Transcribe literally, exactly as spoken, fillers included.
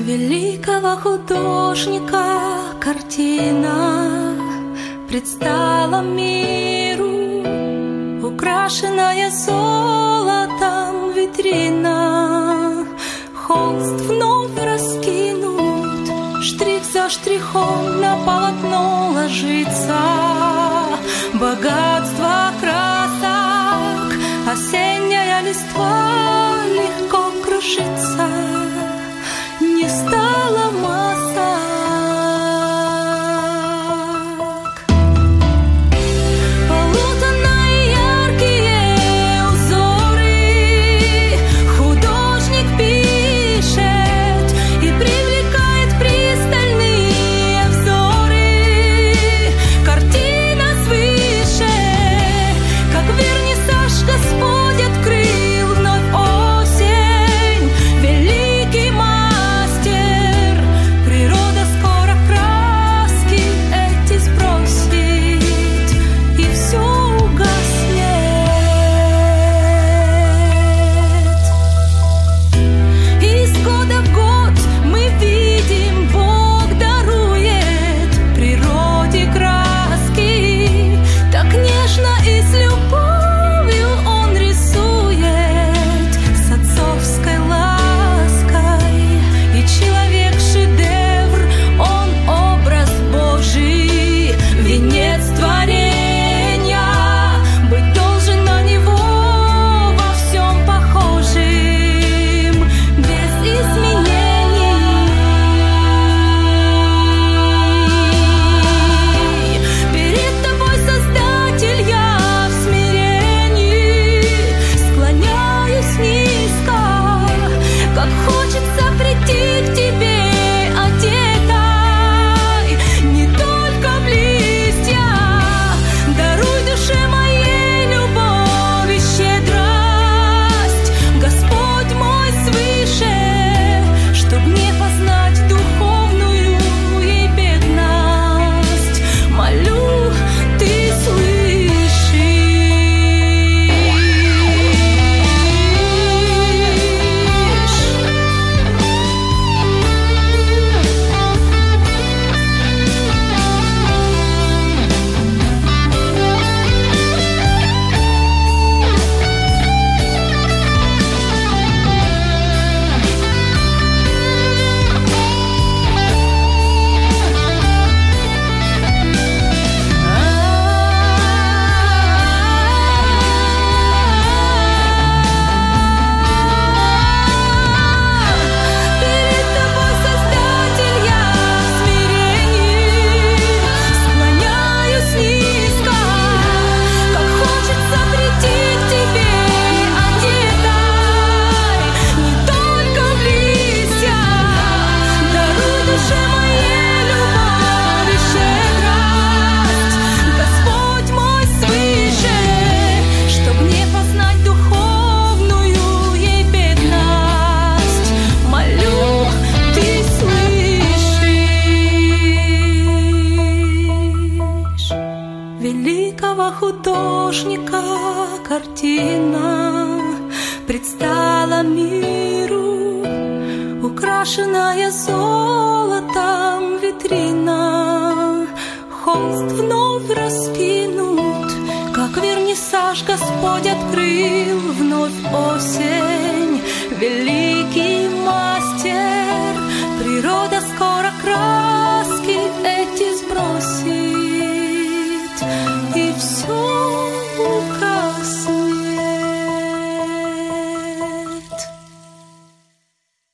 великого художника картина предстала миру, украшенная золотом витрина. Холст вновь раскинут, штрих за штрихом на полотно ложится. Богатство красок, осенняя листва легко кружится. Не стало масок. Полотна яркие узоры художник пишет и привлекает пристальные взоры. Картина свыше, как вернисаж Господь открыл вновь осень. Великий мастер, природа скоро краски эти сбросит, и все угаснет. Из года в год мы видим, Бог дарует природе краски. Так нежно и с любовью Он рисует, с отцовской лаской. И человек шедевр, он образ Божий, венец творения. Быть должен на него во всем похожим, без изменений. Перед тобой, Создатель, я в смирении склоняюсь низко, как хочется прийти к тебе одетой, не только в листья. Даруй душе моей любовь и щедрость, Господь мой свыше, чтоб не познать духовную ей бедность. Молю, ты слышишь. Перед тобой, Создатель, я в смирении склоняюсь низко, как хочется прийти к тебе одетой, не только в листья. Даруй душе моей любовь и щедрость, Господь мой свыше, чтоб не познать духовную ей бедность. Молю, ты слышишь. Великого художника картина предстала миру, украшенная золотом витрина. Холст вновь раскинут, как вернисаж Господь открыл вновь осень. Великий мастер, природа скоро краски эти сбросит, и все